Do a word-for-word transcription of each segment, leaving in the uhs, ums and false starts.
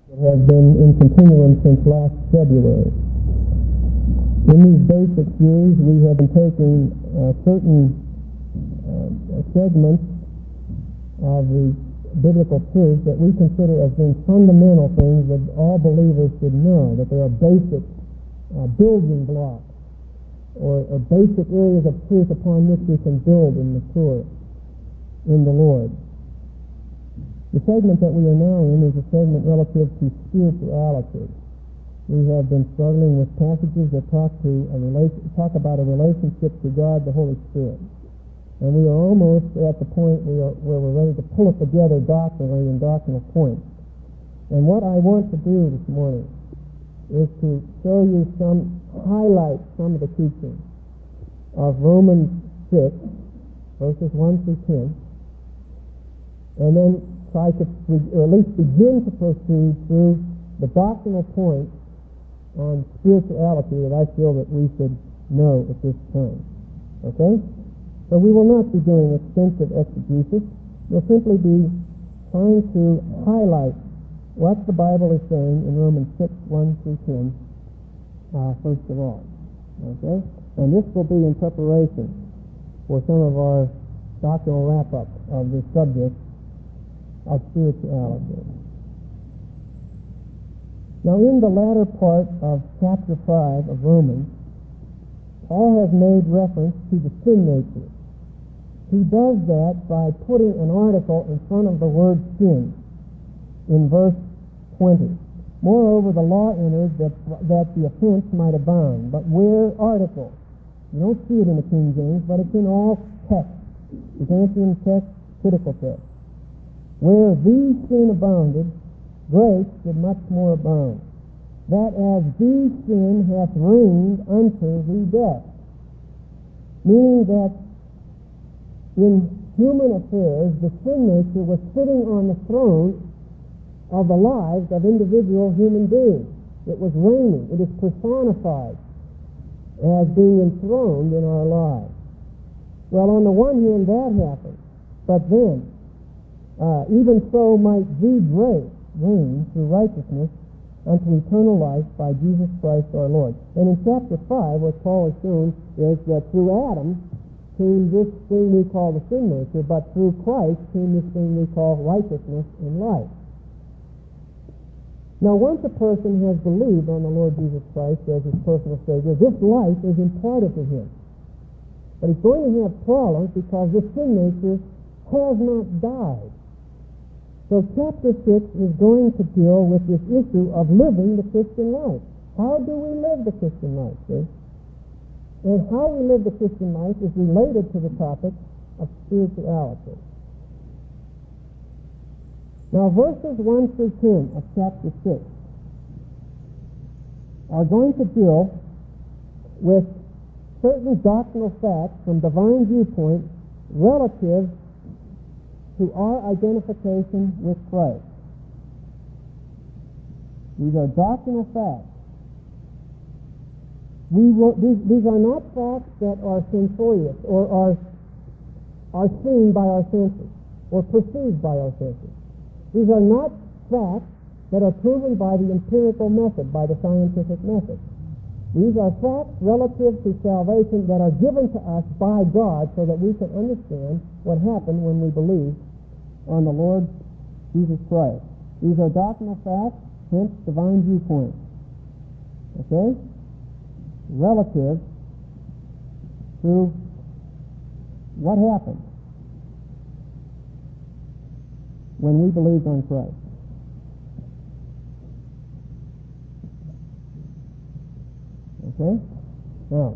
It has been in continuance since last February. In these basic series, we have been taking uh, certain uh, segments of the biblical truths that we consider as being fundamental things that all believers should know, that they are basic uh, building blocks or, or basic areas of truth upon which we can build and mature in the Lord. The segment that we are now in is a segment relative to spirituality. We have been struggling with passages that talk to a relation, talk about a relationship to God, the Holy Spirit. And we are almost at the point we are, where we're ready to pull it together doctrinally in doctrinal points. And what I want to do this morning is to show you some, highlight some of the teaching of Romans six, verses one through ten, and then try to, or at least begin to proceed through the doctrinal points on spirituality that I feel that we should know at this time. Okay? So we will not be doing extensive exegesis. We'll simply be trying to highlight what the Bible is saying in Romans six, one through ten, uh, first of all. Okay? And this will be in preparation for some of our doctrinal wrap-up of this subject of spirituality. Now, in the latter part of chapter five of Romans, Paul has made reference to the sin nature. He does that by putting an article in front of the word sin in verse twenty. Moreover, the law entered that, that the offense might abound. But where article? You don't see it in the King James, but it's in all texts. Byzantine text, critical text. Where the sin abounded, grace did much more abound, that as the sin hath reigned unto the death. Meaning that in human affairs, the sin nature was sitting on the throne of the lives of individual human beings. It was reigning. It is personified as being enthroned in our lives. Well, on the one hand, that happened, but then Uh, even so might the grace reign through righteousness unto eternal life by Jesus Christ our Lord. And in chapter five, what Paul has shown is that through Adam came this thing we call the sin nature, but through Christ came this thing we call righteousness and life. Now, once a person has believed on the Lord Jesus Christ as his personal Savior, this life is imparted to him. But he's going to have problems because this sin nature has not died. So chapter six is going to deal with this issue of living the Christian life. How do we live the Christian life, see? And how we live the Christian life is related to the topic of spirituality. Now, verses one through ten of chapter six are going to deal with certain doctrinal facts from divine viewpoint relative to our identification with Christ. These are doctrinal facts. We will, these, these are not facts that are sensorious or are, are seen by our senses or perceived by our senses. These are not facts that are proven by the empirical method, by the scientific method. These are facts relative to salvation that are given to us by God so that we can understand what happened when we believe on the Lord Jesus Christ. These are doctrinal facts, hence divine viewpoint. Okay? Relative to what happened when we believed on Christ. Okay? Now,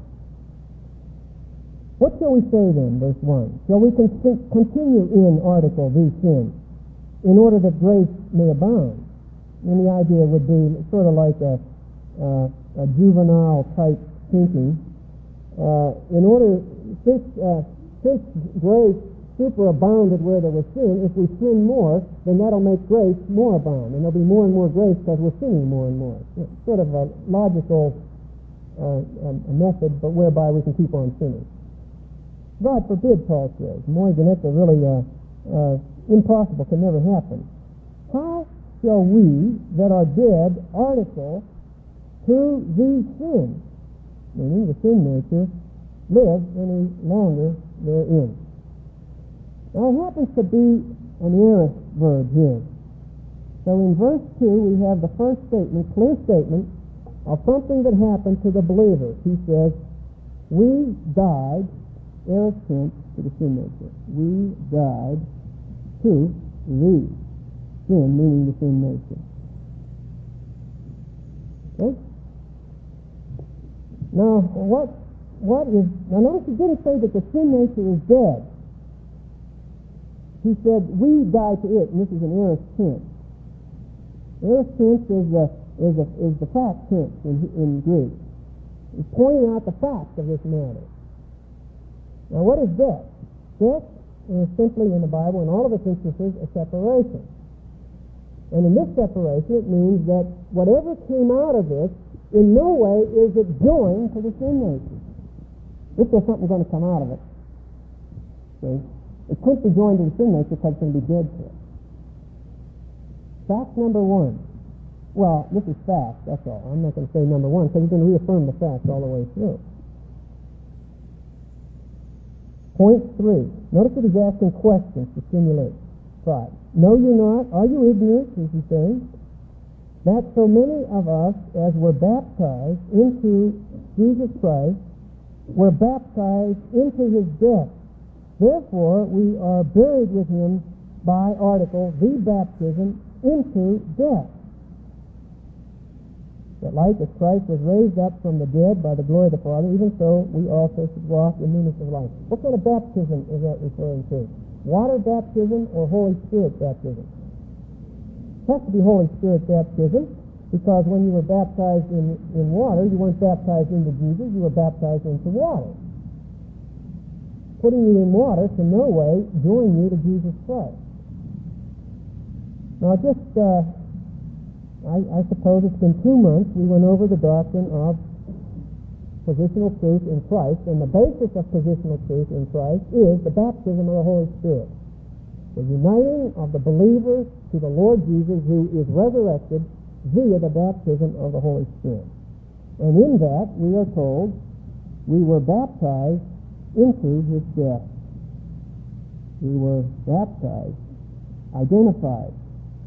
what shall we say then, verse one? Shall we con- continue in article, the sin, in order that grace may abound? And the idea would be sort of like a, uh, a juvenile type thinking. Uh, in order, since, uh, since grace superabounded where there was sin, if we sin more, then that'll make grace more abound. And there'll be more and more grace because we're sinning more and more. It's sort of a logical uh, a method, but whereby we can keep on sinning. God forbid, Paul says. More than it's really uh, uh, impossible, can never happen. How shall we that are dead, article, to these sins, meaning the sin nature, live any longer therein. Now it happens to be an aorist verb here. So in verse two we have the first statement, clear statement, of something that happened to the believer. He says, we died, aorist tense, to the sin nature. We died to the sin, meaning the sin nature. Okay? Now, what, what is, now notice he didn't say that the sin nature is dead. He said, we died to it, and this is an aorist tense. Aorist tense is the, is the, is the fact tense in, in Greek. He's pointing out the facts of this matter. Now, what is death? Death is simply, in the Bible, in all of its instances, a separation. And in this separation, it means that whatever came out of this, in no way is it joined to the sin nature. If there's something going to come out of it, see, it couldn't be joined to the sin nature because it's going to be dead to it. Fact number one. Well, this is fact, that's all. I'm not going to say number one because he's going to reaffirm the facts all the way through. Point three. Notice that he's asking questions to stimulate pride. Know you not, are you ignorant, is he saying, that so many of us as were baptized into Jesus Christ were baptized into his death. Therefore, we are buried with him by article, the baptism into death. That like as Christ was raised up from the dead by the glory of the Father, even so we also should walk in newness of life. What kind of baptism is that referring to? Water baptism or Holy Spirit baptism? It has to be Holy Spirit baptism, because when you were baptized in, in water, you weren't baptized into Jesus, you were baptized into water. Putting you in water can no way join you to Jesus Christ. Now just, uh, I, I suppose it's been two months we went over the doctrine of positional truth in Christ, and the basis of positional truth in Christ is the baptism of the Holy Spirit. The uniting of the believers to the Lord Jesus, who is resurrected via the baptism of the Holy Spirit. And in that, we are told, we were baptized into his death. We were baptized, identified.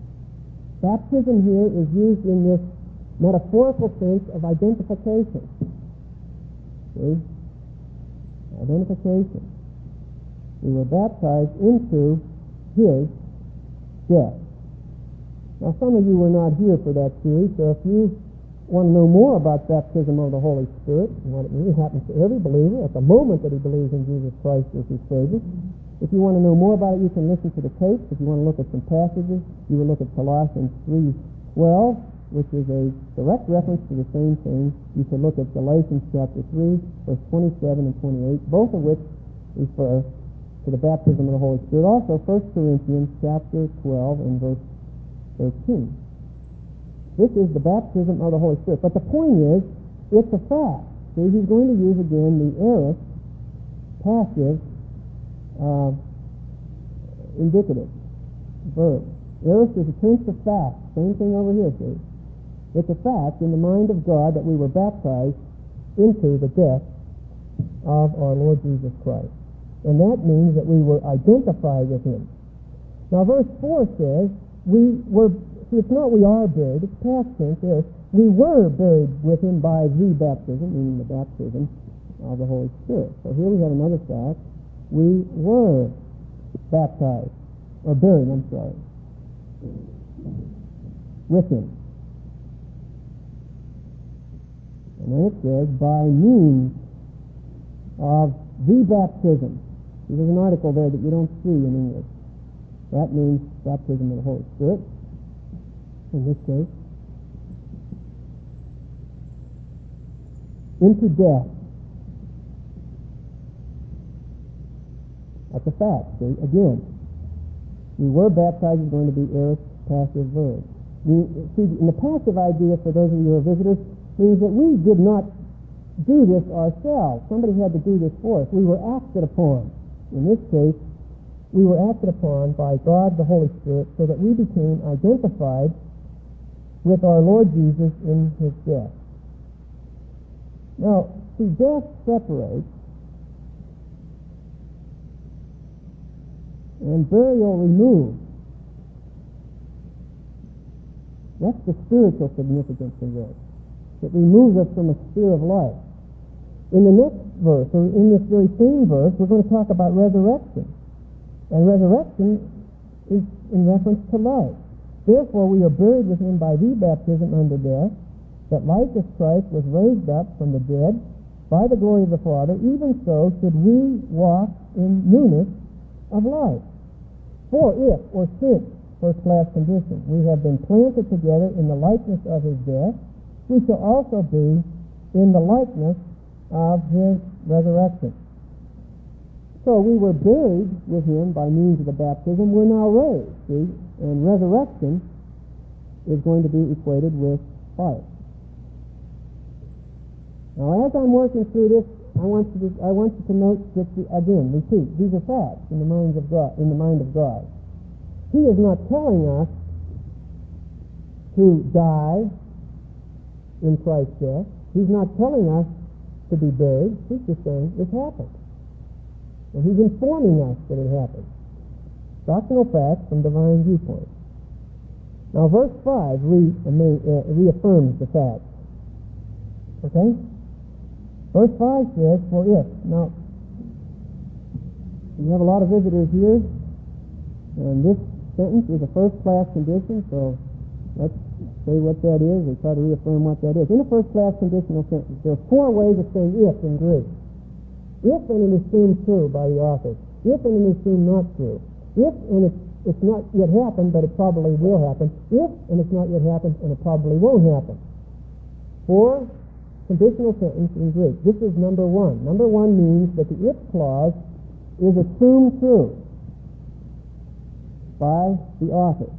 Baptism here is used in this metaphorical sense of identification. See? Identification. We were baptized into his death. Now, some of you were not here for that series, so if you want to know more about baptism of the Holy Spirit, and what it means, it happens to every believer at the moment that he believes in Jesus Christ as his Savior. If you want to know more about it, you can listen to the tapes. If you want to look at some passages, you will look at Colossians three twelve, which is a direct reference to the same thing. You can look at Galatians chapter three, verse twenty-seven and twenty-eight, both of which refer to the baptism of the Holy Spirit. Also, First Corinthians chapter twelve and verse thirteen. This is the baptism of the Holy Spirit. But the point is, it's a fact. See, he's going to use again the aorist, passive, uh, indicative verb. Aorist is a tense of fact. Same thing over here, see. It's a fact in the mind of God that we were baptized into the death of our Lord Jesus Christ. And that means that we were identified with him. Now verse four says, we were, see, it's not we are buried, it's past tense there. We were buried with him by the baptism, meaning the baptism of the Holy Spirit. So here we have another fact. We were baptized, or buried, I'm sorry, with him. And then it says, by means of the baptism. See, there's an article there that you don't see in English. That means baptism of the Holy Spirit, in this case. Into death. That's a fact, see? Again, we were baptized is going to be aorist passive verb. We, see, in the passive idea, for those of you who are visitors, means that we did not do this ourselves. Somebody had to do this for us. We were acted upon. In this case, we were acted upon by God the Holy Spirit so that we became identified with our Lord Jesus in his death. Now, see, death separates, and burial removes. That's the spiritual significance of this. It removes us from a sphere of life. In the next verse, or in this very same verse, we're going to talk about resurrection. And resurrection is in reference to life. Therefore, we are buried with him by the baptism unto death, that like as Christ was raised up from the dead by the glory of the Father, even so should we walk in newness of life. For if, or since, first class condition, we have been planted together in the likeness of his death, we shall also be in the likeness of his resurrection. So we were buried with him by means of the baptism. We're now raised, see? And resurrection is going to be equated with life. Now, as I'm working through this, I want you to, I want you to note that, the, again, repeat, these are facts in the minds of God, in the mind of God. He is not telling us to die in Christ's death. He's not telling us to be buried. He's just saying it happened. And he's informing us that it happened. Doctrinal facts from divine viewpoint. Now, verse five re, uh, reaffirms the facts. Okay? Verse five says, for if. Now, we have a lot of visitors here, and this sentence is a first-class condition, so let's say what that is and try to reaffirm what that is. In a first-class conditional sentence, there are four ways of saying if in Greek. If and it is assumed true by the author. If and it is assumed not true. If and it's, it's not yet happened, but it probably will happen. If and it's not yet happened, and it probably won't happen. Four conditional sentence in Greek. This is number one. Number one means that the if clause is assumed true by the author.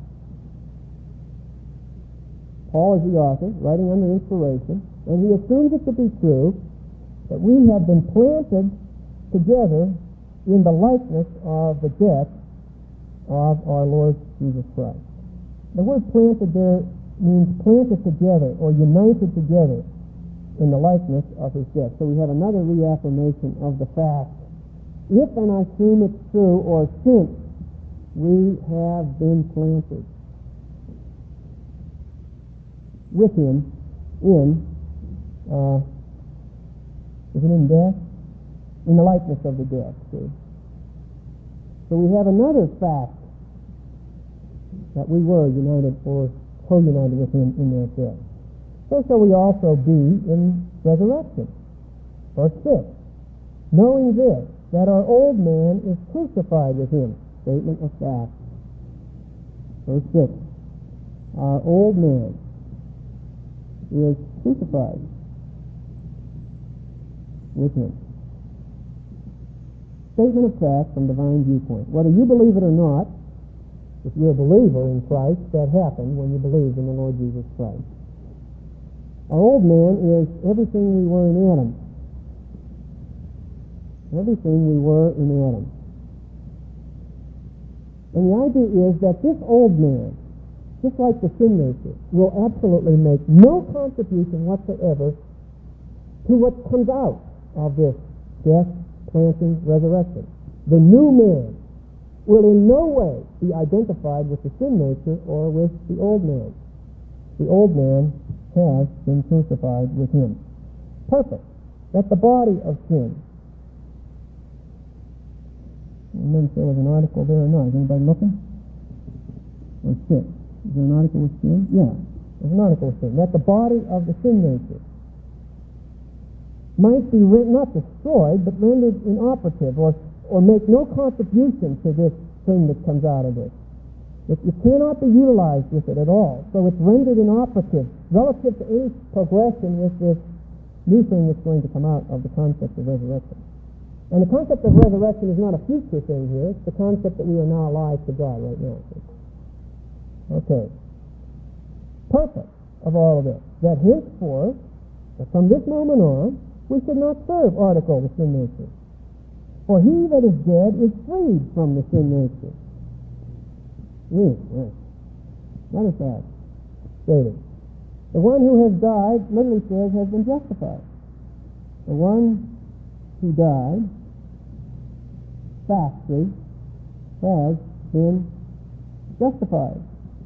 Paul is the author, writing under inspiration, and he assumes it to be true that we have been planted together in the likeness of the death of our Lord Jesus Christ. The word planted there means planted together or united together in the likeness of his death. So we have another reaffirmation of the fact. If, and I assume it's true, or since we have been planted with him in uh, is it in death? In the likeness of the death, see? So we have another fact that we were united or co-united with him in that death. So shall we also be in resurrection. Verse six. Knowing this, that our old man is crucified with him. Statement of fact. Verse six. Our old man is crucified with him. Statement of fact from divine viewpoint. Whether you believe it or not, if you're a believer in Christ, that happened when you believed in the Lord Jesus Christ. Our old man is everything we were in Adam. Everything we were in Adam. And the idea is that this old man, just like the sin nature, will absolutely make no contribution whatsoever to what comes out of this death, planting, resurrection. The new man will in no way be identified with the sin nature or with the old man. The old man has been crucified with him. Perfect. That's the body of sin. And then if there was an article there or not. Is anybody looking? Or six. Is there an article with sin? Yeah. There's an article with sin. That's the body of the sin nature. Might be re- not destroyed, but rendered inoperative, or, or make no contribution to this thing that comes out of this. It, it cannot be utilized with it at all. So it's rendered inoperative relative to any progression with this new thing that's going to come out of the concept of resurrection. And the concept of resurrection is not a future thing here. It's the concept that we are now alive to God right now. Okay. Purpose of all of this. That henceforth, that from this moment on, we should not serve article the sin nature. For he that is dead is freed from the sin nature. Yes, yes. That is that stated. The one who has died, literally says, has been justified. The one who died, factually, has been justified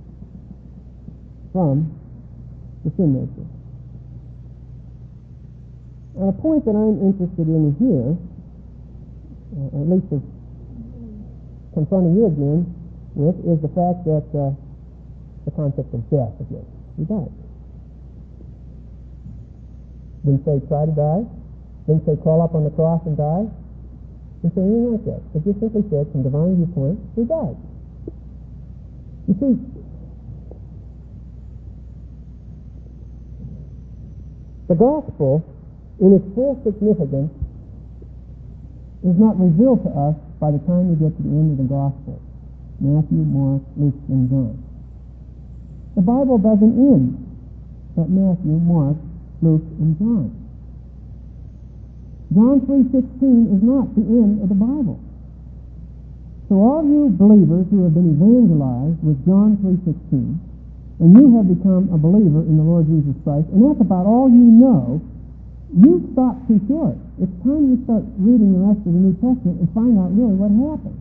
from the sin nature. And a point that I'm interested in here, uh, at least of confronting you again with, is the fact that uh, the concept of death again. He died. Didn't say try to die. Didn't say crawl up on the cross and die. Didn't say anything like that. It just simply said, from divine viewpoint, he died. You see, the gospel, in its full significance, is not revealed to us by the time we get to the end of the gospel. Matthew, Mark, Luke, and John. The Bible doesn't end at Matthew, Mark, Luke, and John. John three sixteen is not the end of the Bible. So all you believers who have been evangelized with John three sixteen, and you have become a believer in the Lord Jesus Christ, and that's about all you know, you stop too short. It's time you start reading the rest of the New Testament and find out really what happened.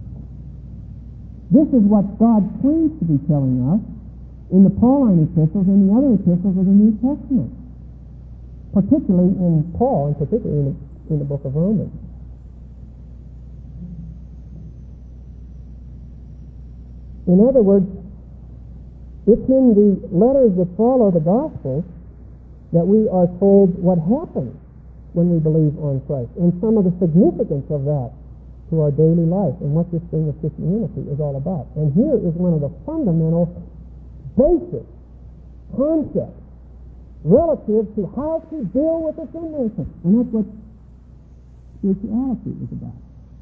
This is what God claims to be telling us in the Pauline epistles and the other epistles of the New Testament, particularly in Paul, and particularly in the, in the book of Romans. In other words, it's in the letters that follow the Gospels that we are told what happens when we believe on Christ, and some of the significance of that to our daily life, and what this thing of Christianity is all about. And here is one of the fundamental basic concepts relative to how to deal with the sin nature. And that's what spirituality is about.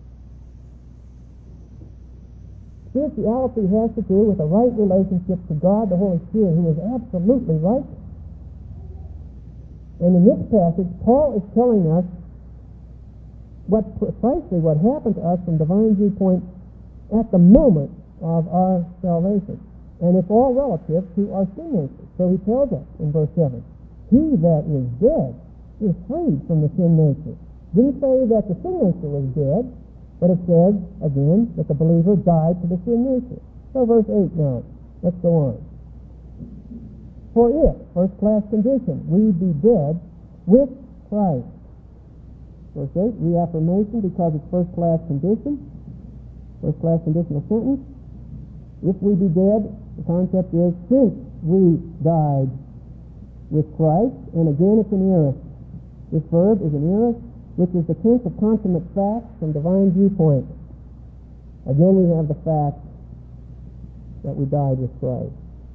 Spirituality has to do with a right relationship to God, the Holy Spirit, who is absolutely righteous. And in this passage, Paul is telling us what precisely what happened to us from divine viewpoint at the moment of our salvation. And it's all relative to our sin nature. So he tells us in verse seven, he that is dead is freed from the sin nature. Didn't say that the sin nature was dead, but it says, again, that the believer died to the sin nature. So verse eight now, let's go on. For if, first class condition, we be dead with Christ. Verse eight, reaffirmation because it's first class condition, first class conditional sentence. If we be dead, the concept is, since we died with Christ, and again it's an aorist. This verb is an aorist, which is the tense of consummate fact from divine viewpoint. Again we have the fact that we died with Christ.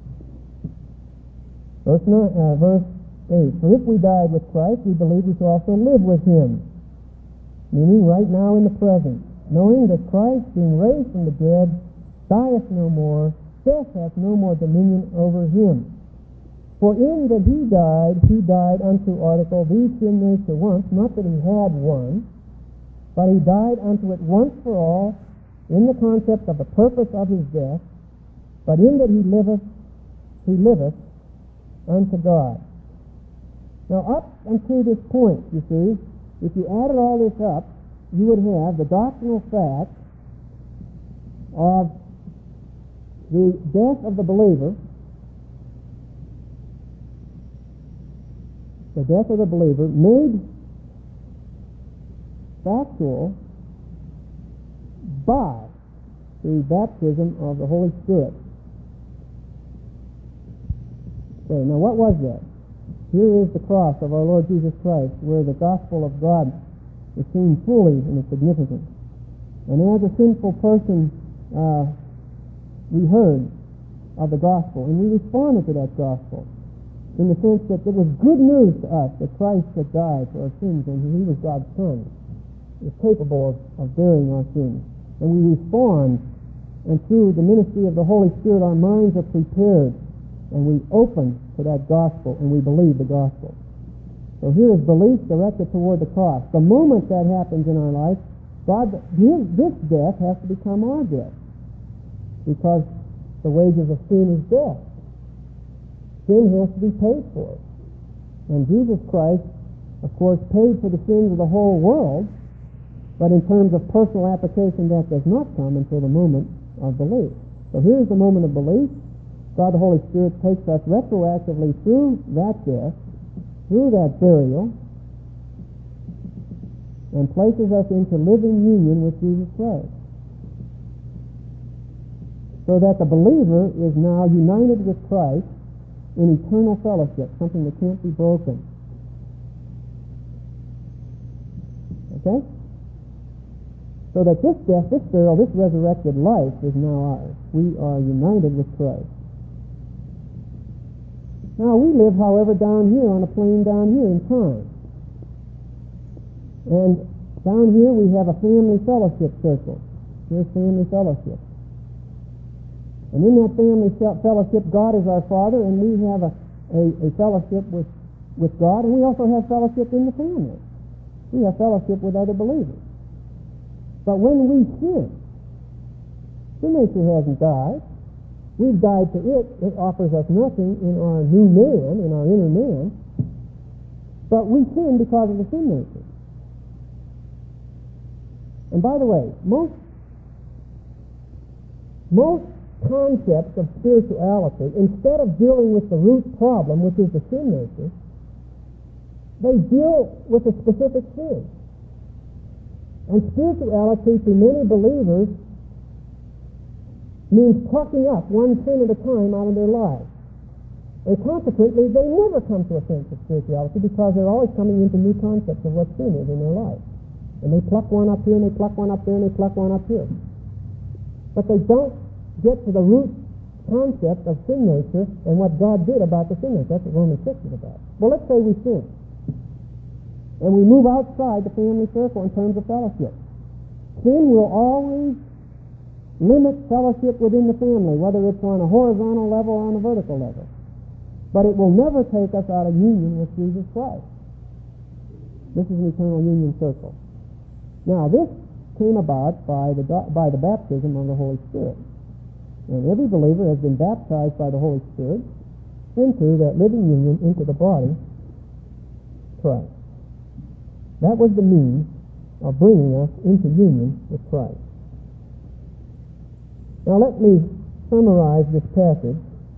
Verse, nine, uh, verse eight, for if we died with Christ, we believe we shall also live with him. Meaning right now in the present, knowing that Christ, being raised from the dead, dieth no more, death hath no more dominion over him. For in that he died, he died unto article the sin nature once, not that he had one, but he died unto it once for all, in the concept of the purpose of his death, but in that he liveth, he liveth unto God. Now up until this point, you see, if you added all this up, you would have the doctrinal fact of the death of the believer, the death of the believer made factual by the baptism of the Holy Spirit. Okay, now what was that? Here is the cross of our Lord Jesus Christ, where the gospel of God is seen fully in its significance. And as a sinful person, uh, we heard of the gospel, and we responded to that gospel in the sense that it was good news to us that Christ had died for our sins, and he was God's Son. He was capable of, of bearing our sins. And we respond, and through the ministry of the Holy Spirit, our minds are prepared, and we open to that gospel, and we believe the gospel. So here is belief directed toward the cross. The moment that happens in our life, God, his, this death has to become our death, because the wages of sin is death. sin has to be paid for. And Jesus Christ, of course, paid for the sins of the whole world, but in terms of personal application, that does not come until the moment of belief. So here's the moment of belief. God the Holy Spirit takes us retroactively through that death, through that burial, and places us into living union with Jesus Christ. So that the believer is now united with Christ in eternal fellowship, something that can't be broken. Okay? So that this death, this burial, this resurrected life is now ours. We are united with Christ. Now we live, however, down here on a plane down here in time. And down here we have a family fellowship circle. Here's family fellowship. And in that family fellowship, God is our Father, and we have a, a, a fellowship with, with God, and we also have fellowship in the family. We have fellowship with other believers. But when we sin, sin nature hasn't died. We've died to it. It offers us nothing in our new man, in our inner man. But we sin because of the sin nature. And by the way, most most concepts of spirituality, instead of dealing with the root problem, which is the sin nature, they deal with a specific sin. And spirituality to many believers means plucking up one sin at a time out of their lives. And consequently, they never come to a sense of spirituality because they're always coming into new concepts of what sin is in their life. And they pluck one up here, and they pluck one up there, and they pluck one up here. But they don't get to the root concept of sin nature and what God did about the sin nature. That's what Romans six is about. Well, let's say we sin. And we move outside the family circle in terms of fellowship. Sin will always limit fellowship within the family, whether it's on a horizontal level or on a vertical level. But it will never take us out of union with Jesus Christ. This is an eternal union circle. Now, this came about by the, by the baptism of the Holy Spirit. And every believer has been baptized by the Holy Spirit into that living union, into the body, Christ. That was the means of bringing us into union with Christ. Now let me summarize this passage,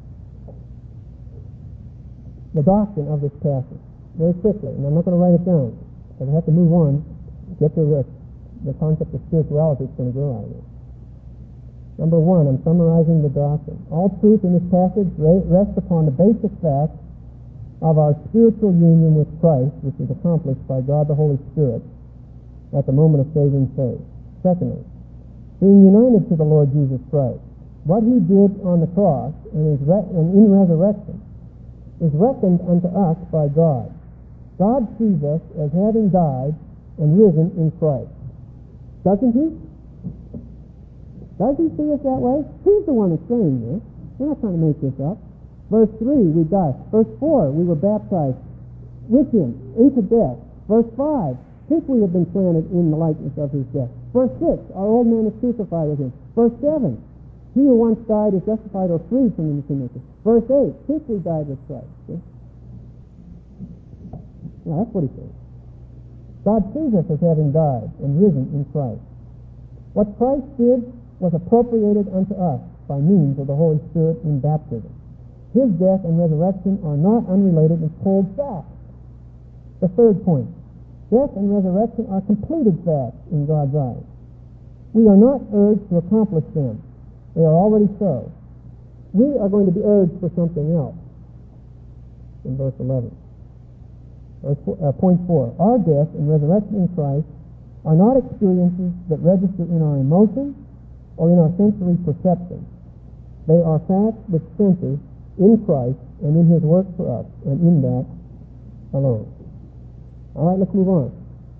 the doctrine of this passage, very quickly. And I'm not going to write it down, because I have to move on to get to the, the concept of spirituality that's going to grow out of it. Number one, I'm summarizing the doctrine. All truth in this passage rests upon the basic fact of our spiritual union with Christ, which is accomplished by God the Holy Spirit at the moment of saving faith. Secondly, being united to the Lord Jesus Christ, what he did on the cross and, is re- and in resurrection is reckoned unto us by God. God sees us as having died and risen in Christ. Doesn't he? Does he see us that way? He's the one that's saying this. We're not trying to make this up. Verse three, we died. Verse four, we were baptized with him into death. Verse five, since we have been planted in the likeness of his death. Verse six, our old man is crucified with him. Verse seven, he who once died is justified or freed from the sin nature. Verse eight, since we died with Christ. See? Well, that's what he says. God sees us as having died and risen in Christ. What Christ did was appropriated unto us by means of the Holy Spirit in baptism. His death and resurrection are not unrelated and cold facts. The third point, death and resurrection are completed facts in God's eyes. We are not urged to accomplish them. They are already so. We are going to be urged for something else in verse eleven. Verse four, uh, point four, our death and resurrection in Christ are not experiences that register in our emotions or in our sensory perception. They are facts which center in Christ and in his work for us, and in that alone. All right, let's move on.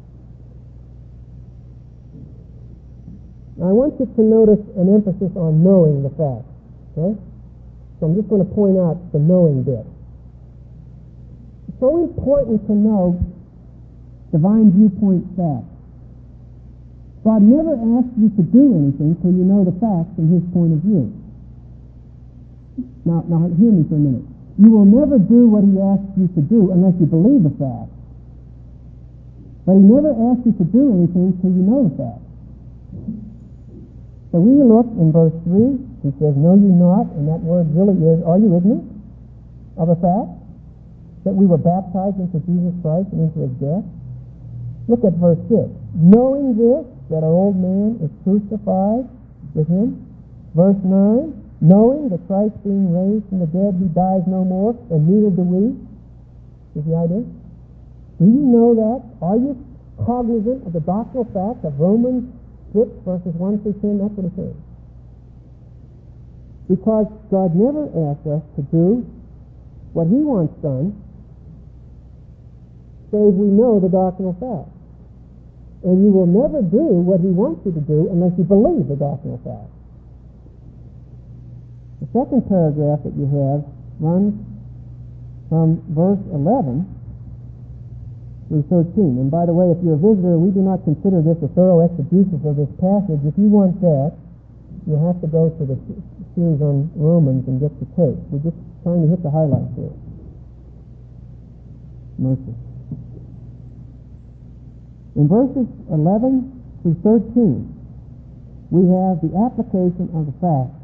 Now I want you to notice an emphasis on knowing the facts. Okay? So I'm just going to point out the knowing bit. It's so important to know divine viewpoint facts. God never asks you to do anything until you know the facts from his point of view. Now, now hear me for a minute. you will never do what he asks you to do unless you believe the fact. But he never asks you to do anything till you know the fact. So we look in verse three, he says, know you not, and that word really is, are you ignorant of the fact that we were baptized into Jesus Christ and into his death? Look at verse six. Knowing this, that our old man is crucified with him. Verse nine. Knowing that Christ being raised from the dead, he dies no more, and neither do we. Is the idea? Do you know that? Are you cognizant of the doctrinal fact of Romans six, verses one through ten? That's what it says. Because God never asks us to do what he wants done, save we know the doctrinal fact. And you will never do what he wants you to do unless you believe the doctrinal fact. The second paragraph that you have runs from verse eleven through thirteen. And by the way, if you're a visitor, we do not consider this a thorough exegesis of this passage. If you want that, you have to go to the series on Romans and get the tape. We're just trying to hit the highlights here. Mercy. In verses eleven through thirteen, we have the application of the facts.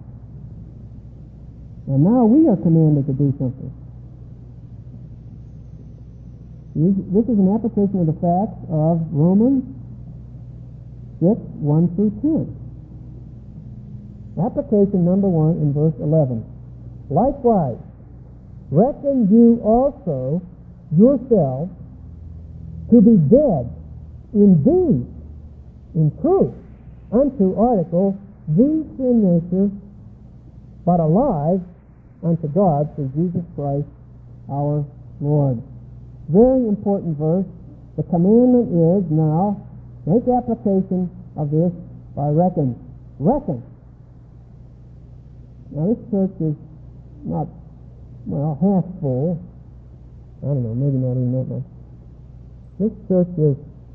And now we are commanded to do something. This is an application of the facts of Romans six, one through ten. Application number one in verse eleven. Likewise, reckon you also yourselves to be dead indeed, in truth, unto article, the sin nature, but alive unto God through Jesus Christ our Lord. Very important verse. The commandment is now, make application of this by reckon. Reckon. Now this church is not, well, half full. I don't know, maybe not even that much. This church is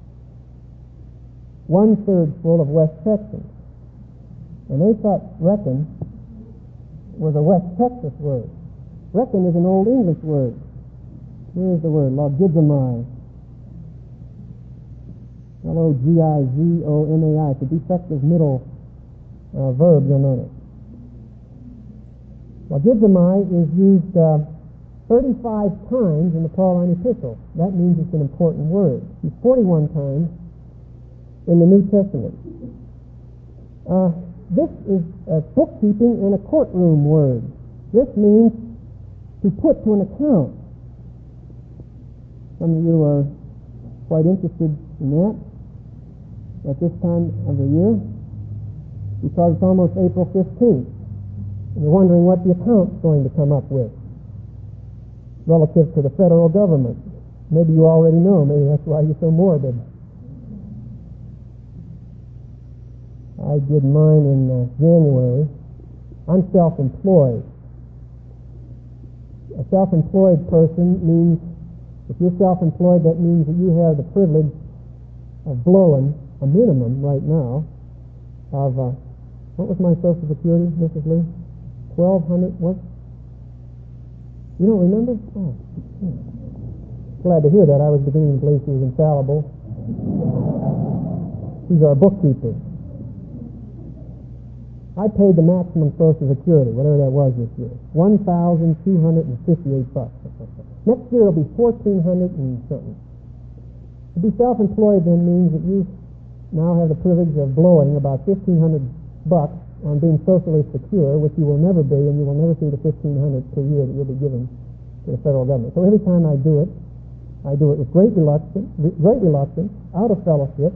one-third full of West Texans. And they thought reckon was a West Texas word. Reckon is an Old English word. Here's the word, logizomai. L O G I Z O M A I. It's a defective middle uh, verb, you'll notice. Logizomai is used uh, thirty-five times in the Pauline epistle. That means it's an important word. It's forty-one times in the New Testament. Uh, this is a bookkeeping and a courtroom word. This means to put to an account. Some of you are quite interested in that at this time of the year because it's almost April fifteenth. And you're wondering what the account's going to come up with relative to the federal government. Maybe you already know. Maybe that's why you're so morbid. I did mine in uh, January. I'm self-employed. A self-employed person means, if you're self-employed, that means that you have the privilege of blowing a minimum right now of, uh, what was my Social Security, Missus Lee? twelve hundred, what? You don't remember? Oh, hmm. Glad to hear that. I was beginning to believe she was infallible. She's our bookkeeper. I paid the maximum Social Security, whatever that was this year, one thousand two hundred fifty-eight bucks. Next year it'll be fourteen hundred and something. To be self-employed then means that you now have the privilege of blowing about fifteen hundred bucks on being socially secure, which you will never be, and you will never see the fifteen hundred per year that you'll be given to the federal government. So every time I do it, I do it with great reluctance, great reluctance, out of fellowship.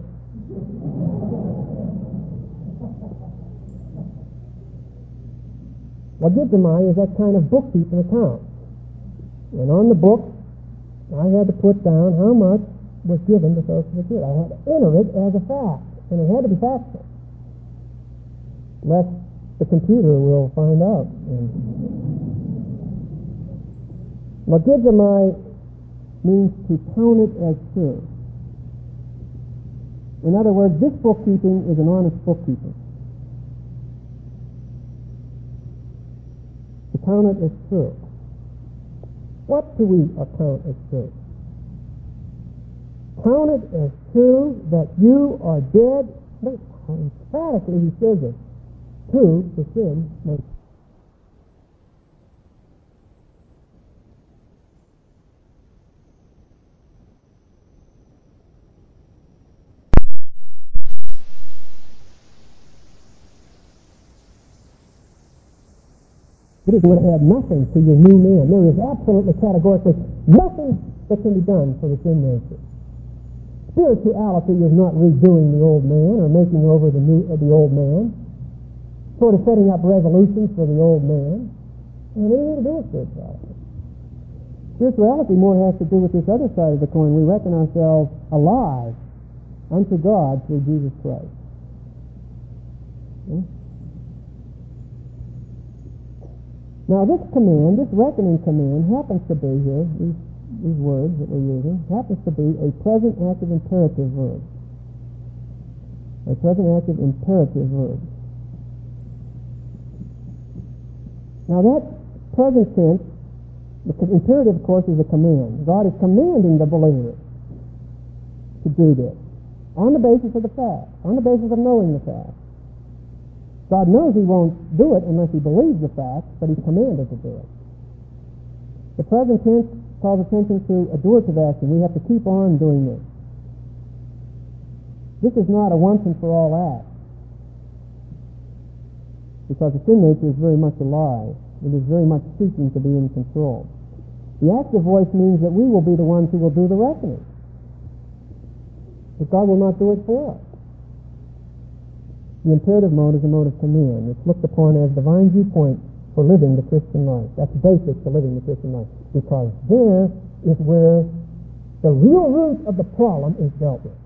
Logizomai is that kind of bookkeeping account. And on the book, I had to put down how much was given to Social Security. I had to enter it as a fact, and it had to be factual, lest the computer will find out. Logizomai means to count it as true. In other words, this bookkeeping is an honest bookkeeping. To count it as true. What do we account as true? Count it as true that you are dead. Note how emphatically he says it. To the sin nature. It is going to add nothing to your new man. There is absolutely categorically nothing that can be done for the sin nature. Spirituality is not redoing the old man or making over the new uh, the old man, sort of setting up resolutions for the old man. It has anything to do with spirituality. Spirituality more has to do with this other side of the coin. We reckon ourselves alive unto God through Jesus Christ. Hmm? Now this command, this reckoning command, happens to be here, these, these words that we're using, happens to be a present active imperative verb. A present active imperative verb. Now that present tense, the imperative of course is a command. God is commanding the believer to do this on the basis of the fact, on the basis of knowing the fact. God knows he won't do it unless he believes the fact, but he's commanded to do it. The present tense calls attention to a durative action. We have to keep on doing this. This is not a once and for all act, because the sin nature is very much alive. It is very much seeking to be in control. The active voice means that we will be the ones who will do the reckoning. But God will not do it for us. The imperative mode is a mode of command. It's looked upon as the divine viewpoint for living the Christian life. That's basic to living the Christian life, because there is where the real root of the problem is dealt with.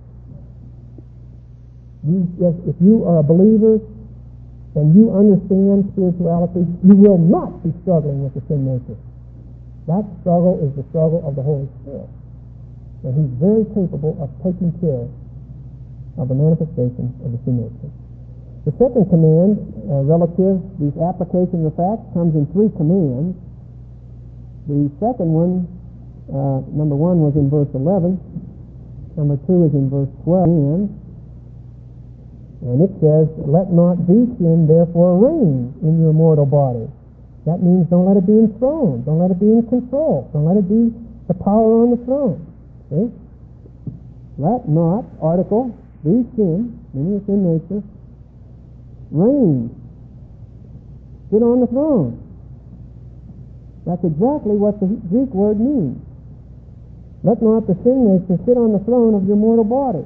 You, if you are a believer and you understand spirituality, you will not be struggling with the sin nature. That struggle is the struggle of the Holy Spirit. And he's very capable of taking care of the manifestation of the sin nature. The second command, uh, relative, these applications of facts, comes in three commands. The second one, uh, number one, was in verse eleven. Number two is in verse twelve. And, and it says, let not thee sin therefore reign in your mortal body. That means don't let it be enthroned. Don't let it be in control. Don't let it be the power on the throne. See? Let not, article, thee sin, meaning the sin nature, reign. Sit on the throne. That's exactly what the Greek word means. Let not the sin nature sit on the throne of your mortal body.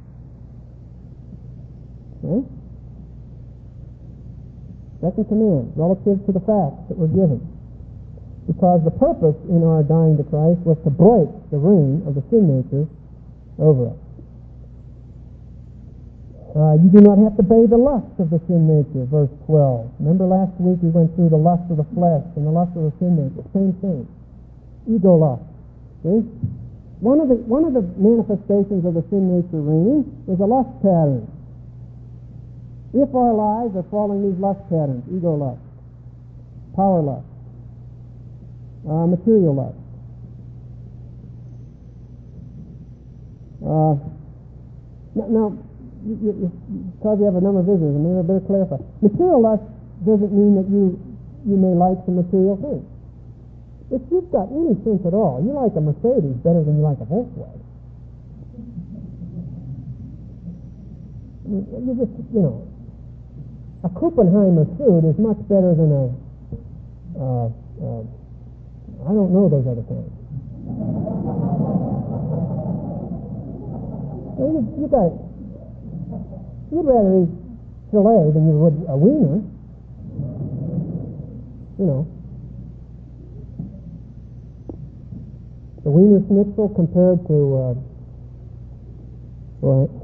Okay? Second command, relative to the facts that were given. Because the purpose in our dying to Christ was to break the reign of the sin nature over us. Uh, you do not have to obey the lust of the sin nature, verse twelve. Remember last week we went through the lust of the flesh and the lust of the sin nature. Same thing. Ego lust. See? One of the one of the manifestations of the sin nature reigning is a lust pattern. If our lives are following these lust patterns, ego lust, power lust, uh, material lust, uh, now, now You, you, you, because you have a number of visitors, and maybe I better clarify. Material lust doesn't mean that you you may like some material things. If you've got any sense at all, you like a Mercedes better than you like a Volkswagen. You just, you know, a Kuppenheimer suit is much better than a, uh, uh, I don't know those other things. you, you got You'd rather eat filet than you would a wiener. You know. The wiener schnitzel compared to, uh, well,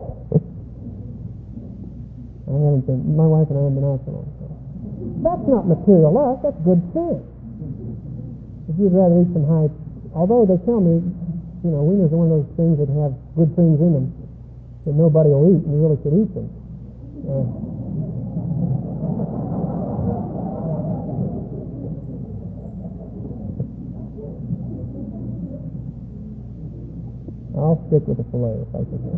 I haven't been, my wife and I haven't been out so long. So. That's not material lust, that's good sense. If you'd rather eat some high, although they tell me, you know, wieners are one of those things that have good things in them that nobody will eat, and you really should eat them. Uh, I'll stick with the filet if I can.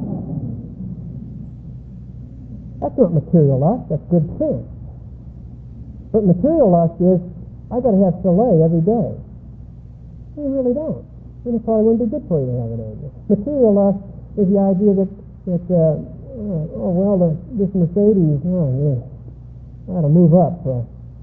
That's not material lust, that's good sense. But material lust is, I got to have filet every day. You really don't. And it probably wouldn't be good for you to have it every day. Material lust is the idea that, that uh, oh, well, the, this Mercedes, oh, yeah, I got to move up. Uh,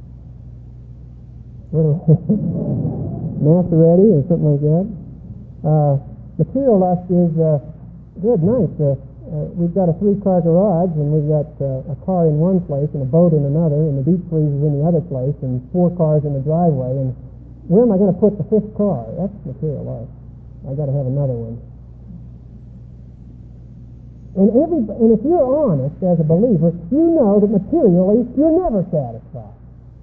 Maserati or something like that. Uh, material lust is uh, good, nice. Uh, uh, we've got a three-car garage, and we've got uh, a car in one place and a boat in another, and the deep freeze is in the other place, and four cars in the driveway. And where am I going to put the fifth car? That's material lust. I got to have another one. And every and if you're honest as a believer, you know that materially you're never satisfied.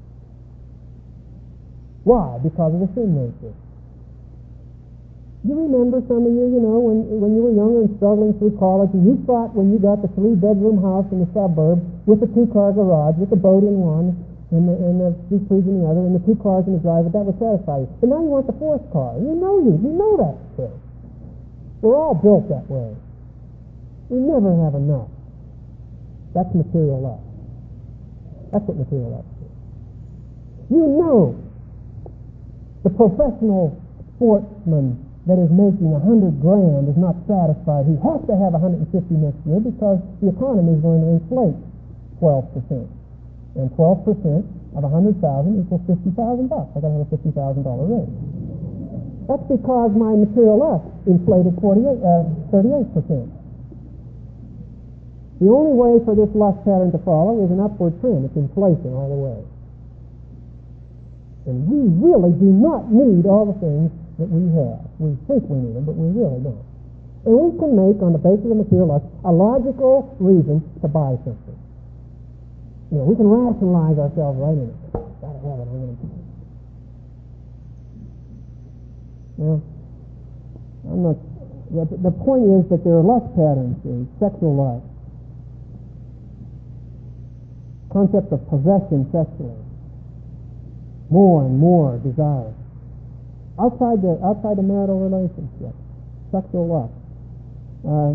Why? Because of the sin nature. You remember, some of you, you know, when when you were younger and struggling through college, and you thought when you got the three-bedroom house in the suburb with the two-car garage, with the boat in one, and the, and the deep freeze in the other, and the two cars in the driveway, that would satisfy you. But now you want the fourth car. You know you. You know that's true. We're all built that way. We never have enough. That's material lust. That's what material lust is. You know the professional sportsman that is making a hundred grand is not satisfied. He has to have a hundred and fifty next year because the economy is going to inflate twelve percent. And twelve percent of a hundred thousand equals fifty thousand bucks. I got to have a fifty thousand dollar raise. That's because my material lust inflated forty-eight, uh, thirty-eight percent. The only way for this lust pattern to follow is an upward trend. It's inflation all the way. And we really do not need all the things that we have. We think we need them, but we really don't. And we can make, on the basis of material lust, a logical reason to buy something. You know, we can rationalize ourselves right in it. Gotta have it. I'm gonna. Well, I'm not. The, the point is that there are lust patterns, the sexual lust, concept of possession sexually, more and more desire. Outside the outside the marital relationship, sexual lust, uh,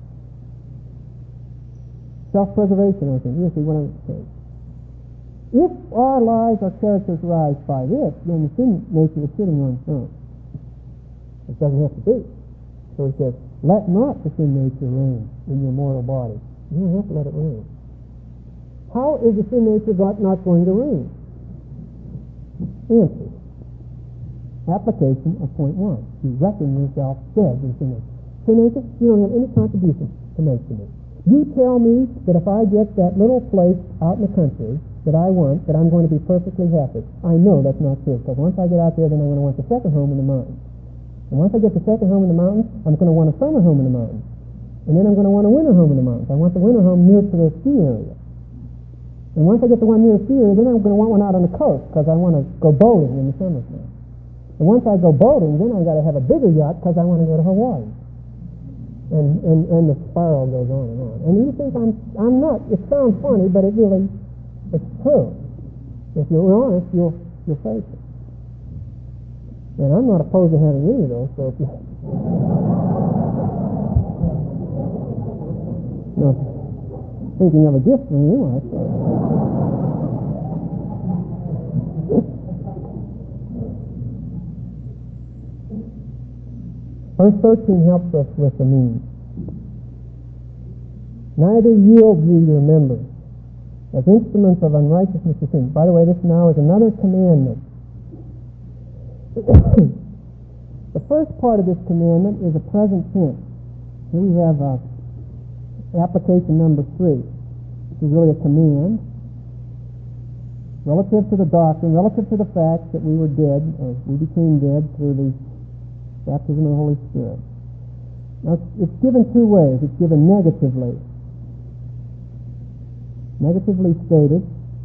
self-preservation. I think you see what I'm saying. If our lives are characterized by this, then the sin nature is sitting on its throne. It doesn't have to be. So he says, "Let not the sin nature reign in your mortal body." You don't have to let it reign. How is the sin nature not going to reign? Answer. Application of point one. You reckon yourself dead in sin nature. Sin nature, you don't have any contribution to make to me. You tell me that if I get that little place out in the country that I want, that I'm going to be perfectly happy. I know that's not true, because once I get out there, then I'm going to want the second home in the mountains. And once I get the second home in the mountains, I'm going to want a summer home in the mountains. And then I'm going to want a winter home in the mountains. I want the winter home near to the ski area. And once I get the one near the ski area, then I'm going to want one out on the coast, because I want to go boating in the summertime. And once I go boating, then I've got to have a bigger yacht because I want to go to Hawaii. And, and and the spiral goes on and on. And you think I'm I'm not. It sounds funny, but it really it's true. If you're honest, you'll you'll face it. And I'm not opposed to having any of those. So if you no, thinking of a gift from you, I say. Verse thirteen helps us with the means. Neither yield ye your members as instruments of unrighteousness to sin. By the way, this now is another commandment. The first part of this commandment is a present tense. Here we have uh, application number three. This is really a command relative to the doctrine, relative to the fact that we were dead, or we became dead through the baptism of the Holy Spirit. Now, it's given two ways. It's given negatively. Negatively stated,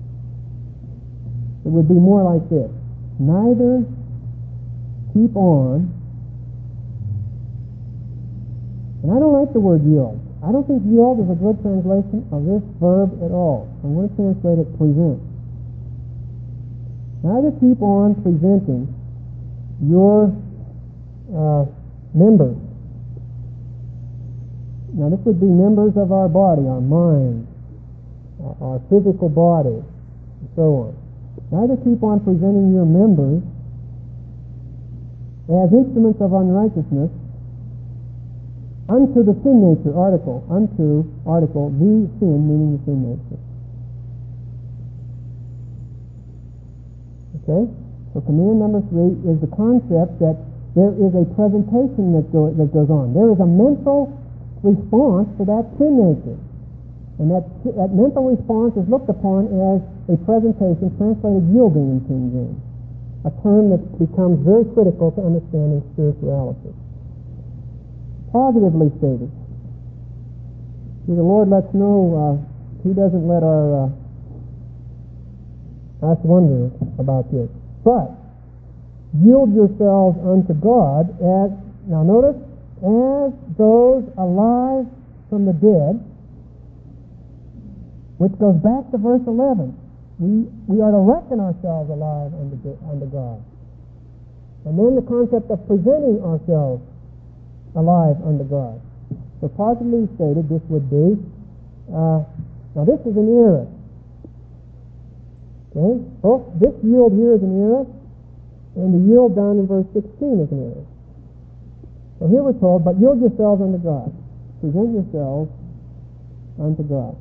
it would be more like this. Neither keep on, and I don't like the word yield. I don't think yield is a good translation of this verb at all. I'm going to translate it present. Neither keep on presenting your Uh, members Now this would be members of our body, our mind, our physical body, and so on. Neither keep on presenting your members as instruments of unrighteousness unto the sin nature, article, unto, article, the sin, meaning the sin nature. Okay? So command number three is the concept that there is a presentation that, go, that goes on. There is a mental response to that sin nature. And that, that mental response is looked upon as a presentation, translated yielding in King James, a term that becomes very critical to understanding spirituality. Positively stated, the Lord lets know uh, He doesn't let our uh, us wonder about this. But yield yourselves unto God as, now notice, as those alive from the dead, which goes back to verse eleven. We, we are to reckon ourselves alive unto, unto God. And then the concept of presenting ourselves alive unto God. So positively stated, this would be, uh, now this is an aorist. Okay? Both this yield here is an aorist, and the yield down in verse sixteen is an aorist. So here we're told, but yield yourselves unto God. Present yourselves unto God.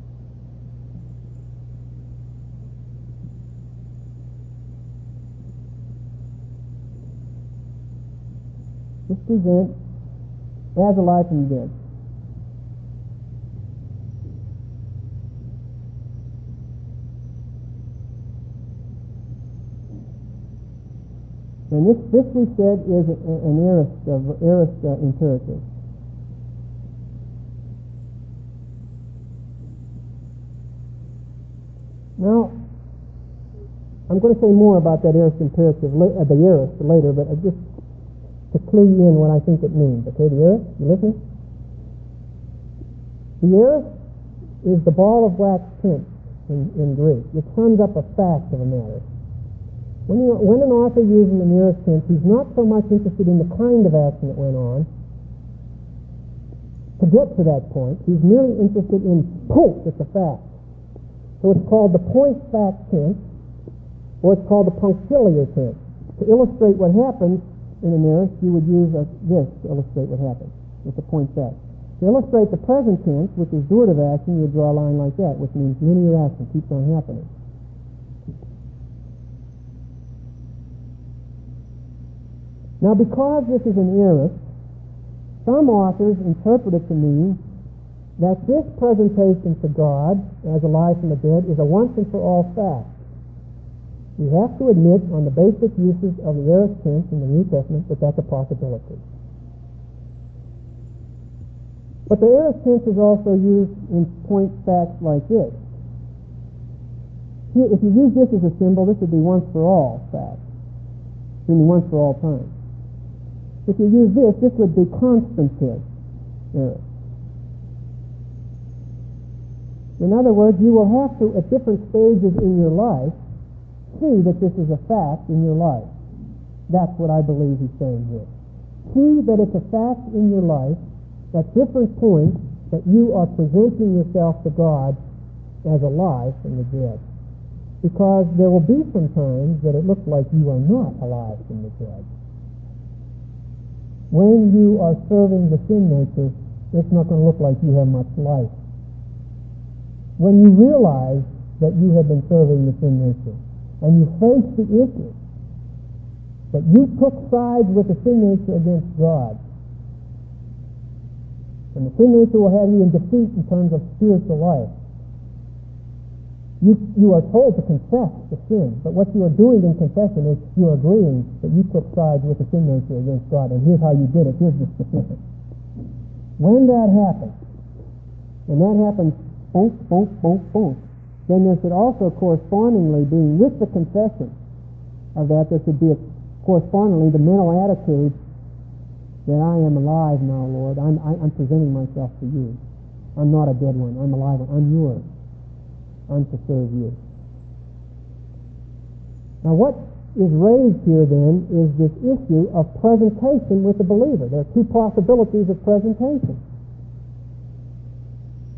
Just present as alive from the dead. And this, this we said is an aorist, uh, aorist uh, imperative. Now, I'm going to say more about that aorist imperative, uh, the aorist later, but I just to clue you in what I think it means. Okay, the aorist, you listen? The aorist is the ball of wax tint in, in Greek. It sums up a fact of a matter. When, you, when an author uses an aorist tense, he's not so much interested in the kind of action that went on to get to that point. He's merely interested in, poof, it's a fact. So it's called the point fact tense, or it's called the punctiliar tense. To illustrate what happens in an aorist, you would use a, this to illustrate what happens with the point fact. To illustrate the present tense, which is durative action, you would draw a line like that, which means linear action keeps on happening. Now, because this is an aorist, some authors interpret it to mean that this presentation to God as alive from the dead is a once and for all fact. We have to admit on the basic uses of the aorist tense in the New Testament that that's a possibility. But the aorist tense is also used in point facts like this. Here, if you use this as a symbol, this would be once for all fact, meaning once for all time. If you use this, this would be constantive aorist. In other words, you will have to, at different stages in your life, see that this is a fact in your life. That's what I believe he's saying here. See that it's a fact in your life at different points that you are presenting yourself to God as alive from the dead. Because there will be some times that it looks like you are not alive from the dead. When you are serving the sin nature, it's not going to look like you have much life. When you realize that you have been serving the sin nature, and you face the issue that you took sides with the sin nature against God, and the sin nature will have you in defeat in terms of spiritual life. You, you are told to confess the sin, but what you are doing in confession is you are agreeing that you took sides with the sin nature against God, and here's how you did it, here's the specifics. When that happens, when that happens, boom, boom, boom, boom, then there should also correspondingly be, with the confession of that, there should be a, correspondingly the mental attitude that I am alive now, Lord. I'm, I, I'm presenting myself to you. I'm not a dead one. I'm alive. I'm yours. I'm to serve you. Now what is raised here then is this issue of presentation with the believer. There are two possibilities of presentation.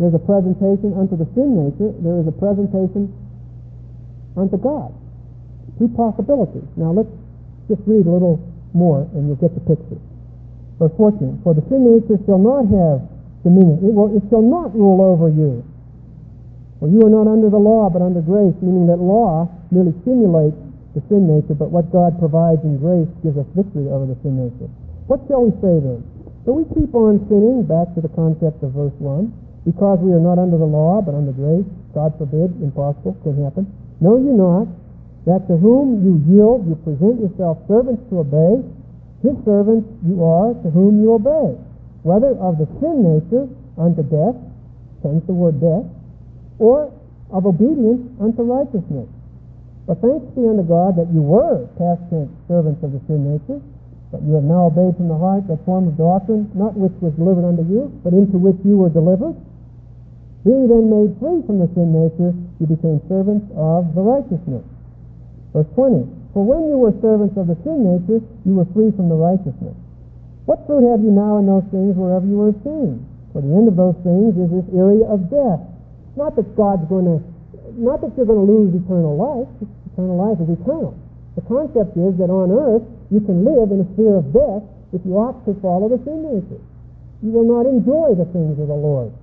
There's a presentation unto the sin nature. There is a presentation unto God. Two possibilities. Now let's just read a little more and you'll get the picture. Verse fourteen, for the sin nature shall not have dominion. It, will, it shall not rule over you. For you are not under the law, but under grace, meaning that law merely stimulates the sin nature, but what God provides in grace gives us victory over the sin nature. What shall we say then? So we keep on sinning, back to the concept of verse one, because we are not under the law, but under grace. God forbid, impossible, couldn't happen. Know you not that to whom you yield, you present yourself servants to obey, his servants you are to whom you obey, whether of the sin nature unto death, hence the word death, or of obedience unto righteousness. But thanks be unto God that you were past tense servants of the sin nature, but you have now obeyed from the heart that form of doctrine, not which was delivered unto you, but into which you were delivered. Being then made free from the sin nature, you became servants of the righteousness. Verse twenty, for when you were servants of the sin nature, you were free from the righteousness. What fruit have you now in those things wherever you were seen? For the end of those things is this area of death. Not that God's going to, not that you're going to lose eternal life. Eternal life is eternal. The concept is that on earth, you can live in a sphere of death if you opt to follow the sin nature. You will not enjoy the things of the Lord.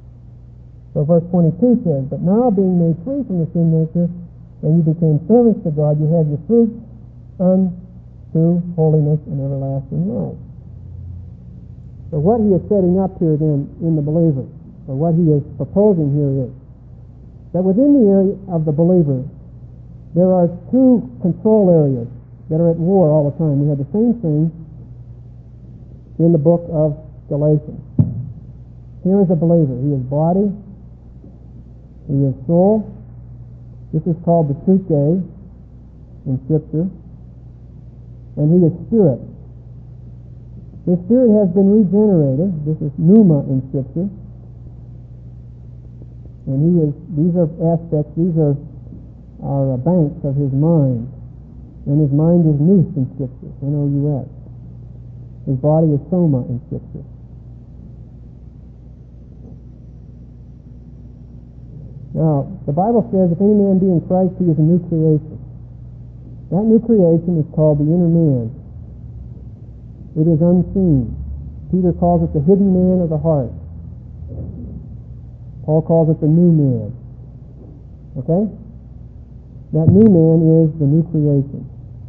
So verse twenty-two says, but now being made free from the sin nature, and you became servants to God, you have your fruit unto holiness and everlasting life. So what he is setting up here then in the believer, or what he is proposing here is, that within the area of the believer, there are two control areas that are at war all the time. We have the same thing in the book of Galatians. Here is a believer. He is body, he is soul. This is called the psyche in Scripture. And he is spirit. His spirit has been regenerated. This is pneuma in Scripture. And he is, these are aspects, these are, are banks of his mind. And his mind is nous in Scripture, N O U S. His body is soma in Scripture. Now, the Bible says, if any man be in Christ, he is a new creation. That new creation is called the inner man. It is unseen. Peter calls it the hidden man of the heart. Paul calls it the new man. Okay? That new man is the new creation.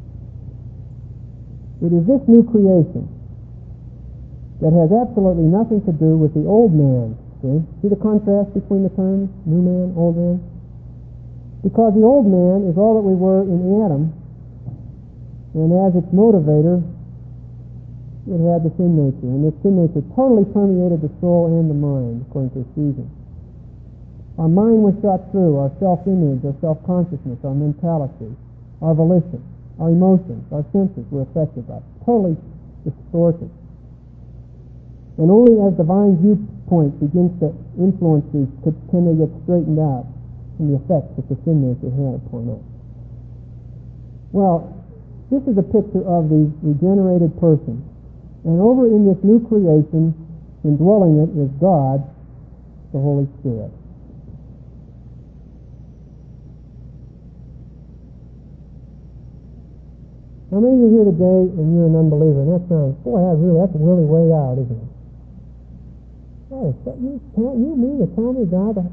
It is this new creation that has absolutely nothing to do with the old man. See? See the contrast between the terms, new man, old man? Because the old man is all that we were in Adam, and as its motivator, it had the sin nature. And this sin nature totally permeated the soul and the mind, according to Ephesians. Our mind was shot through, our self-image, our self-consciousness, our mentality, our volition, our emotions, our senses were affected by it. Totally distorted. And only as divine viewpoint begins to influence these could, can they get straightened out from the effects that the sin nature had upon us. Well, this is a picture of the regenerated person. And over in this new creation, indwelling it, is God, the Holy Spirit. How many of you here today and you're an unbeliever? And that sounds, boy, that really, that's really way out, isn't it? Hey, you, you mean to tell me God, the,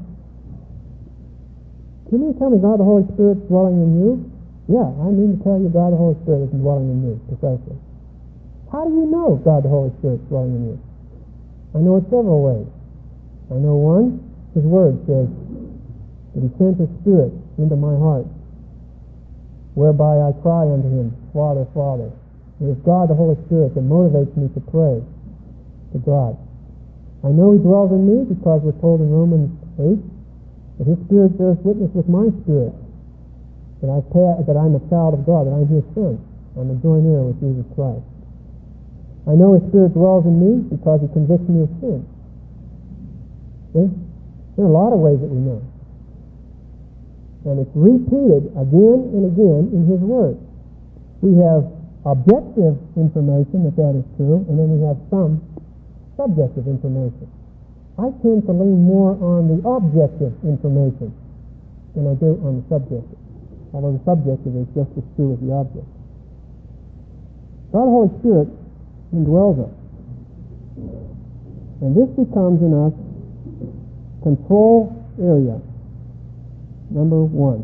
you mean to tell me God the Holy Spirit's dwelling in you? Yeah, I mean to tell you God the Holy Spirit is dwelling in you, precisely. How do you know God the Holy Spirit's dwelling in you? I know it several ways. I know one, His Word says that He sent His Spirit into my heart, whereby I cry unto Him, Father, Father. It is God the Holy Spirit that motivates me to pray to God. I know He dwells in me because we're told in Romans eight that His Spirit bears witness with my spirit that, I pay, that I'm a child of God, that I'm His son. I'm a joint heir with Jesus Christ. I know His Spirit dwells in me because He convicts me of sin. See? There are a lot of ways that we know. And it's repeated again and again in His Word. We have objective information that that is true, and then we have some subjective information. I tend to lean more on the objective information than I do on the subjective, although the subjective is just as true as the objective. God the Holy Spirit indwells us. And this becomes in us control area number one.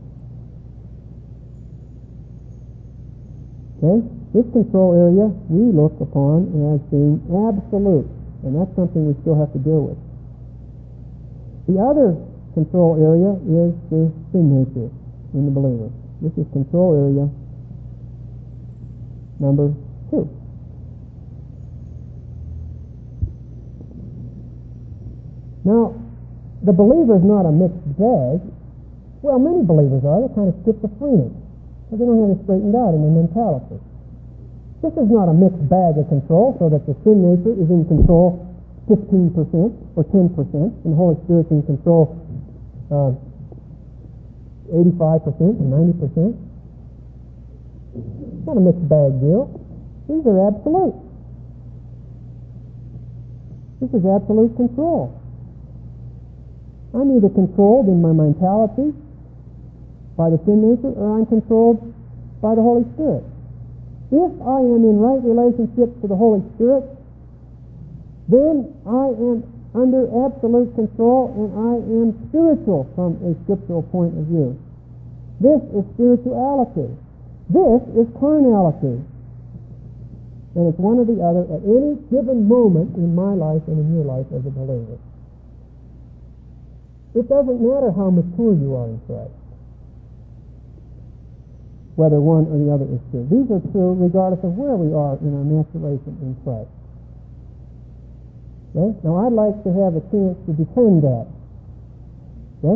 Okay? This control area we look upon as being absolute, and that's something we still have to deal with. The other control area is the sin nature in the believer. This is control area number two. Now, the believer is not a mixed bag. Well, many believers are. They're kind of schizophrenic, because they don't have it straightened out in their mentality. This is not a mixed bag of control, so that the sin nature is in control fifteen percent or ten percent, and the Holy Spirit's in control uh, eighty-five percent or ninety percent. It's not a mixed bag deal. These are absolute. This is absolute control. I'm either controlled in my mentality by the sin nature, or I'm controlled by the Holy Spirit. If I am in right relationship to the Holy Spirit, then I am under absolute control, and I am spiritual from a scriptural point of view. This is spirituality. This is carnality. And it's one or the other at any given moment in my life and in your life as a believer. It doesn't matter how mature you are in Christ, whether one or the other is true. These are true regardless of where we are in our maturation in Christ. Okay? Now, I'd like to have a chance to defend that. Okay?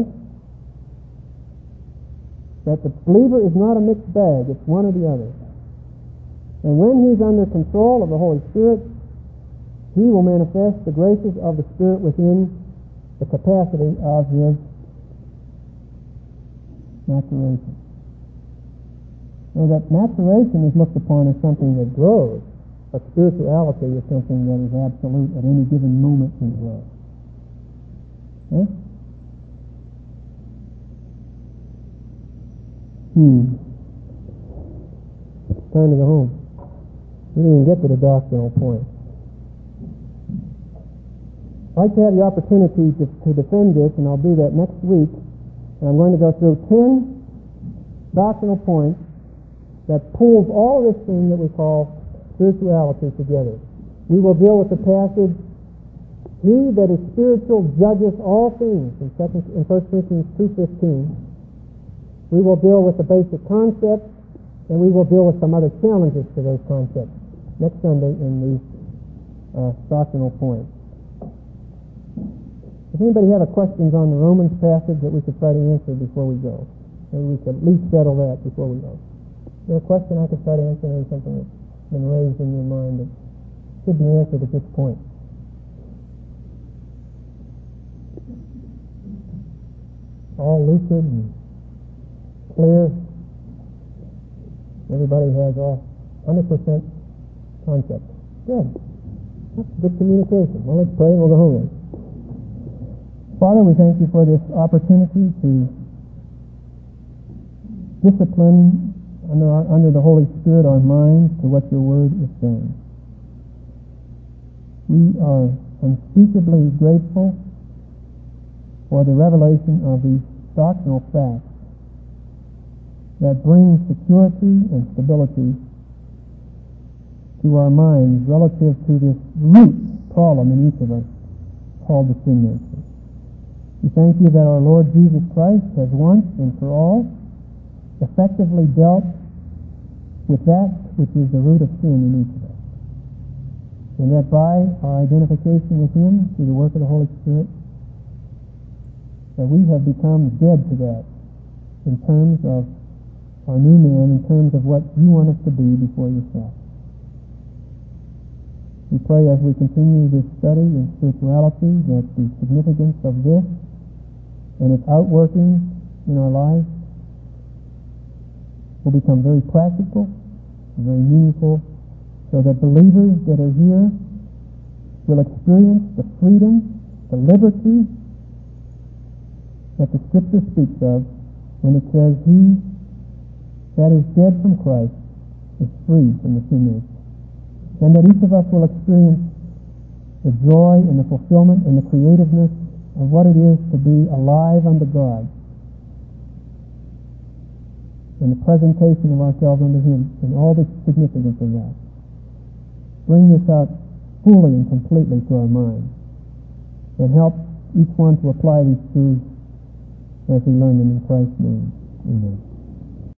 That the believer is not a mixed bag. It's one or the other. And when he's under control of the Holy Spirit, he will manifest the graces of the Spirit within the capacity of his maturation. Now, that maturation is looked upon as something that grows, but spirituality is something that is absolute at any given moment in growth. Okay? Hmm. Time to go home. We didn't even get to the doctrinal point. I'd like to have the opportunity to, to defend this, and I'll do that next week. And I'm going to go through ten doctrinal points that pulls all this thing that we call spirituality together. We will deal with the passage, "He that is spiritual judgeth all things," in, second, in First Corinthians two fifteen. We will deal with the basic concepts, and we will deal with some other challenges to those concepts next Sunday in these uh, doctrinal points. Does anybody have a questions on the Romans passage that we could try to answer before we go? Maybe we could at least settle that before we go. Is there a question I could try to answer, maybe something that's been raised in your mind that should be answered at this point? All lucid and clear. Everybody has all one hundred percent concept. Good. That's good communication. Well, let's pray and we'll go home then. Father, we thank you for this opportunity to discipline under, our, under the Holy Spirit our minds to what your word is saying. We are unspeakably grateful for the revelation of these doctrinal facts that bring security and stability to our minds relative to this root problem in each of us called the sin nature. We thank you that our Lord Jesus Christ has once and for all effectively dealt with that which is the root of sin in each of us. And that by our identification with him through the work of the Holy Spirit, that we have become dead to that in terms of our new man, in terms of what you want us to be before yourself. We pray as we continue this study in spirituality that the significance of this and its outworking in our lives will become very practical, very meaningful, so that believers that are here will experience the freedom, the the liberty that the Scripture speaks of when it says, he that is dead from Christ is freed from the sin nature. And that each of us will experience the joy and the fulfillment and the creativeness of what it is to be alive unto God, and the presentation of ourselves unto Him, and all the significance of that. Bring this out fully and completely to our minds, and help each one to apply these truths as we learn them in Christ's name. Amen.